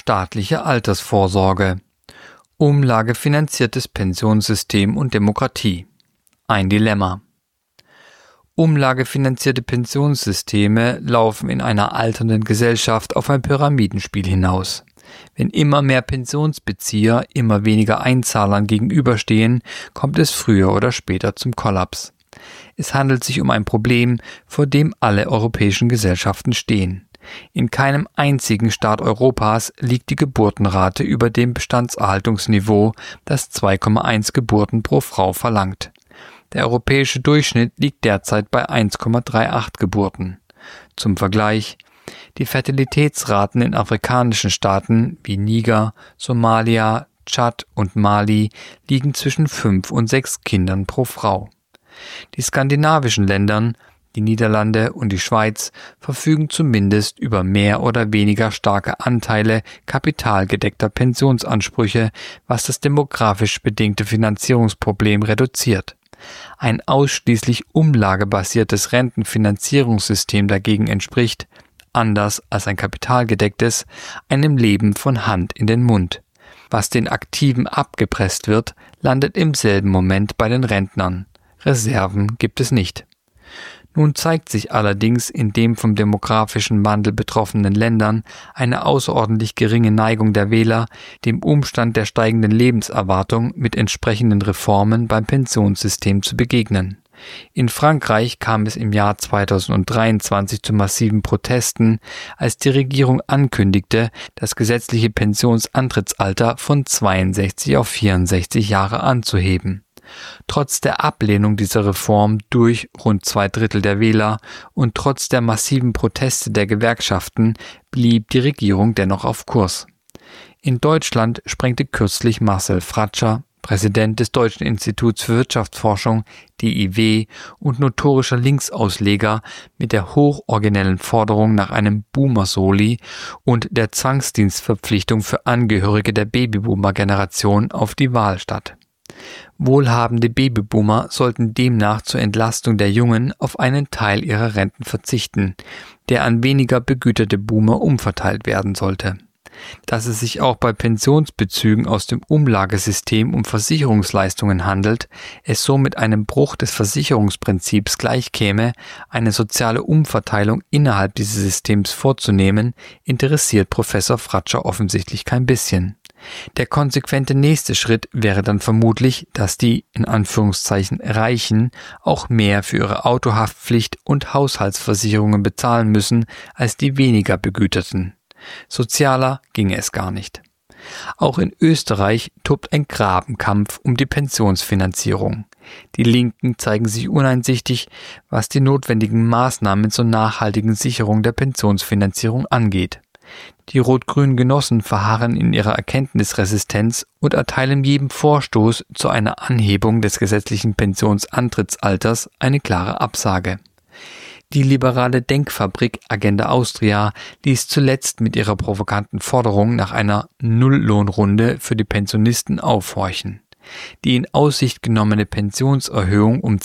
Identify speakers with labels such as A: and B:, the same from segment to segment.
A: staatliche Altersvorsorge. Umlagefinanziertes Pensionssystem und Demokratie. Ein Dilemma. Umlagefinanzierte Pensionssysteme laufen in einer alternden Gesellschaft auf ein Pyramidenspiel hinaus. Wenn immer mehr Pensionsbezieher immer weniger Einzahlern gegenüberstehen, kommt es früher oder später zum Kollaps. Es handelt sich um ein Problem, vor dem alle europäischen Gesellschaften stehen. In keinem einzigen Staat Europas liegt die Geburtenrate über dem Bestandserhaltungsniveau, das 2,1 Geburten pro Frau verlangt. Der europäische Durchschnitt liegt derzeit bei 1,38 Geburten. Zum Vergleich: Die Fertilitätsraten in afrikanischen Staaten wie Niger, Somalia, Tschad und Mali liegen zwischen 5 und 6 Kindern pro Frau. Die skandinavischen Länder, die Niederlande und die Schweiz, verfügen zumindest über mehr oder weniger starke Anteile kapitalgedeckter Pensionsansprüche, was das demografisch bedingte Finanzierungsproblem reduziert. Ein ausschließlich umlagebasiertes Rentenfinanzierungssystem dagegen entspricht, anders als ein kapitalgedecktes, einem Leben von Hand in den Mund. Was den Aktiven abgepresst wird, landet im selben Moment bei den Rentnern. Reserven gibt es nicht. Nun zeigt sich allerdings in den vom demografischen Wandel betroffenen Ländern eine außerordentlich geringe Neigung der Wähler, dem Umstand der steigenden Lebenserwartung mit entsprechenden Reformen beim Pensionssystem zu begegnen. In Frankreich kam es im Jahr 2023 zu massiven Protesten, als die Regierung ankündigte, das gesetzliche Pensionsantrittsalter von 62 auf 64 Jahre anzuheben. Trotz der Ablehnung dieser Reform durch rund 2/3 der Wähler und trotz der massiven Proteste der Gewerkschaften blieb die Regierung dennoch auf Kurs. In Deutschland sprengte kürzlich Marcel Fratscher, Präsident des Deutschen Instituts für Wirtschaftsforschung, DIW, und notorischer Linksausleger, mit der hochoriginellen Forderung nach einem Boomer-Soli und der Zwangsdienstverpflichtung für Angehörige der Babyboomer-Generation auf die Wahl statt. Wohlhabende Babyboomer sollten demnach zur Entlastung der Jungen auf einen Teil ihrer Renten verzichten, der an weniger begüterte Boomer umverteilt werden sollte. Dass es sich auch bei Pensionsbezügen aus dem Umlagesystem um Versicherungsleistungen handelt, es somit einem Bruch des Versicherungsprinzips gleichkäme, eine soziale Umverteilung innerhalb dieses Systems vorzunehmen, interessiert Professor Fratscher offensichtlich kein bisschen. Der konsequente nächste Schritt wäre dann vermutlich, dass die, in Anführungszeichen, Reichen auch mehr für ihre Autohaftpflicht und Haushaltsversicherungen bezahlen müssen als die weniger Begüterten. Sozialer ginge es gar nicht. Auch in Österreich tobt ein Grabenkampf um die Pensionsfinanzierung. Die Linken zeigen sich uneinsichtig, was die notwendigen Maßnahmen zur nachhaltigen Sicherung der Pensionsfinanzierung angeht. Die rot-grünen Genossen verharren in ihrer Erkenntnisresistenz und erteilen jedem Vorstoß zu einer Anhebung des gesetzlichen Pensionsantrittsalters eine klare Absage. Die liberale Denkfabrik Agenda Austria ließ zuletzt mit ihrer provokanten Forderung nach einer Nulllohnrunde für die Pensionisten aufhorchen. Die in Aussicht genommene Pensionserhöhung um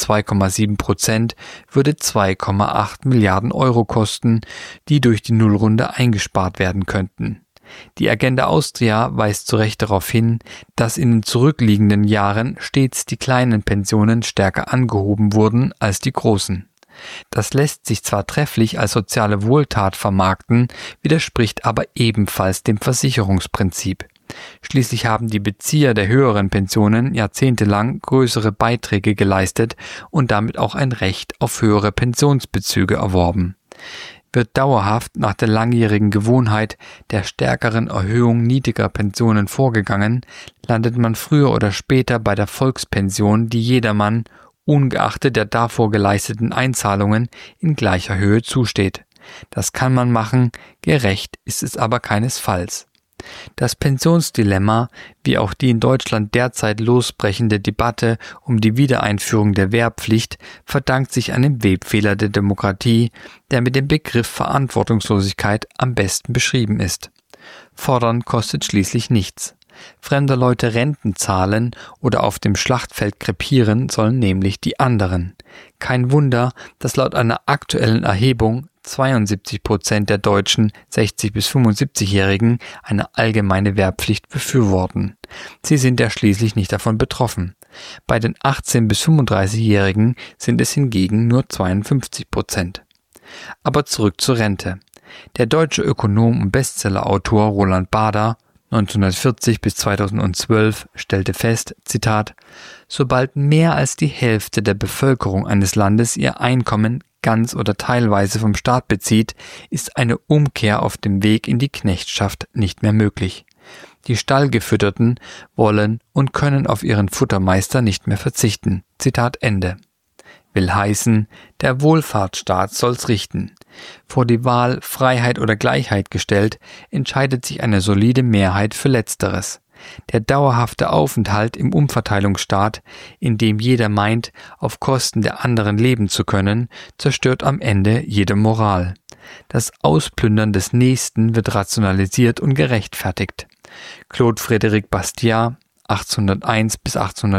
A: 2,7% würde 2,8 Milliarden Euro kosten, die durch die Nullrunde eingespart werden könnten. Die Agenda Austria weist zu Recht darauf hin, dass in den zurückliegenden Jahren stets die kleinen Pensionen stärker angehoben wurden als die großen. Das lässt sich zwar trefflich als soziale Wohltat vermarkten, widerspricht aber ebenfalls dem Versicherungsprinzip. Schließlich haben die Bezieher der höheren Pensionen jahrzehntelang größere Beiträge geleistet und damit auch ein Recht auf höhere Pensionsbezüge erworben. Wird dauerhaft nach der langjährigen Gewohnheit der stärkeren Erhöhung niedriger Pensionen vorgegangen, landet man früher oder später bei der Volkspension, die jedermann, ungeachtet der davor geleisteten Einzahlungen, in gleicher Höhe zusteht. Das kann man machen, gerecht ist es aber keinesfalls. Das Pensionsdilemma, wie auch die in Deutschland derzeit losbrechende Debatte um die Wiedereinführung der Wehrpflicht, verdankt sich einem Webfehler der Demokratie, der mit dem Begriff Verantwortungslosigkeit am besten beschrieben ist. Fordern kostet schließlich nichts. Fremder Leute Renten zahlen oder auf dem Schlachtfeld krepieren sollen nämlich die anderen. Kein Wunder, dass laut einer aktuellen Erhebung 72% der deutschen 60- bis 75-Jährigen eine allgemeine Wehrpflicht befürworten. Sie sind ja schließlich nicht davon betroffen. Bei den 18- bis 35-Jährigen sind es hingegen nur 52%. Aber zurück zur Rente. Der deutsche Ökonom und Bestsellerautor Roland Bader 1940 bis 2012 stellte fest, Zitat, sobald mehr als die Hälfte der Bevölkerung eines Landes ihr Einkommen ganz oder teilweise vom Staat bezieht, ist eine Umkehr auf dem Weg in die Knechtschaft nicht mehr möglich. Die Stallgefütterten wollen und können auf ihren Futtermeister nicht mehr verzichten. Zitat Ende. Will heißen, der Wohlfahrtsstaat soll's richten. Vor die Wahl Freiheit oder Gleichheit gestellt, entscheidet sich eine solide Mehrheit für Letzteres. Der dauerhafte Aufenthalt im Umverteilungsstaat, in dem jeder meint, auf Kosten der anderen leben zu können, zerstört am Ende jede Moral. Das Ausplündern des Nächsten wird rationalisiert und gerechtfertigt. Claude Frédéric Bastiat, 1801 bis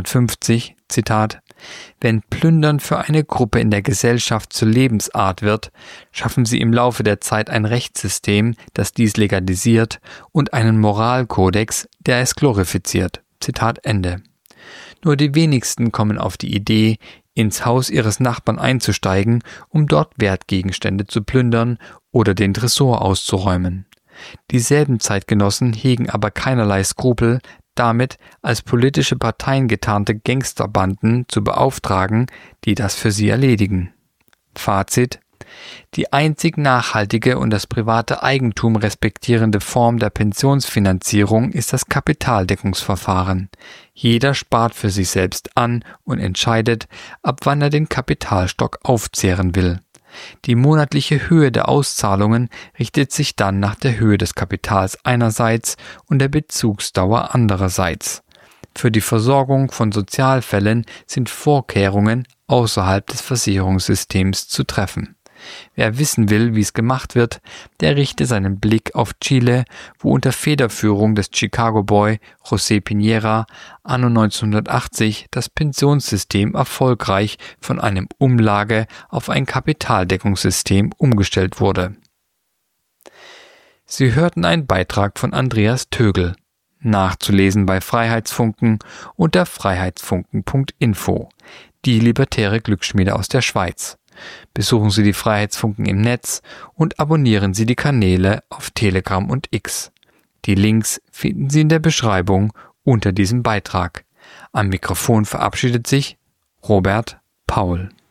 A: 1850, Zitat, wenn Plündern für eine Gruppe in der Gesellschaft zur Lebensart wird, schaffen sie im Laufe der Zeit ein Rechtssystem, das dies legalisiert, und einen Moralkodex, der es glorifiziert. Zitat Ende. Nur die wenigsten kommen auf die Idee, ins Haus ihres Nachbarn einzusteigen, um dort Wertgegenstände zu plündern oder den Tresor auszuräumen. Dieselben Zeitgenossen hegen aber keinerlei Skrupel, damit als politische Parteien getarnte Gangsterbanden zu beauftragen, die das für sie erledigen. Fazit: Die einzig nachhaltige und das private Eigentum respektierende Form der Pensionsfinanzierung ist das Kapitaldeckungsverfahren. Jeder spart für sich selbst an und entscheidet, ab wann er den Kapitalstock aufzehren will. Die monatliche Höhe der Auszahlungen richtet sich dann nach der Höhe des Kapitals einerseits und der Bezugsdauer andererseits. Für die Versorgung von Sozialfällen sind Vorkehrungen außerhalb des Versicherungssystems zu treffen. Wer wissen will, wie es gemacht wird, der richte seinen Blick auf Chile, wo unter Federführung des Chicago-Boy José Piñera anno 1980 das Pensionssystem erfolgreich von einem Umlage auf ein Kapitaldeckungssystem umgestellt wurde. Sie hörten einen Beitrag von Andreas Tögel, nachzulesen bei Freiheitsfunken unter freiheitsfunken.info, die libertäre Glücksschmiede aus der Schweiz. Besuchen Sie die Freiheitsfunken im Netz und abonnieren Sie die Kanäle auf Telegram und X. Die Links finden Sie in der Beschreibung unter diesem Beitrag. Am Mikrofon verabschiedet sich Robert Paul.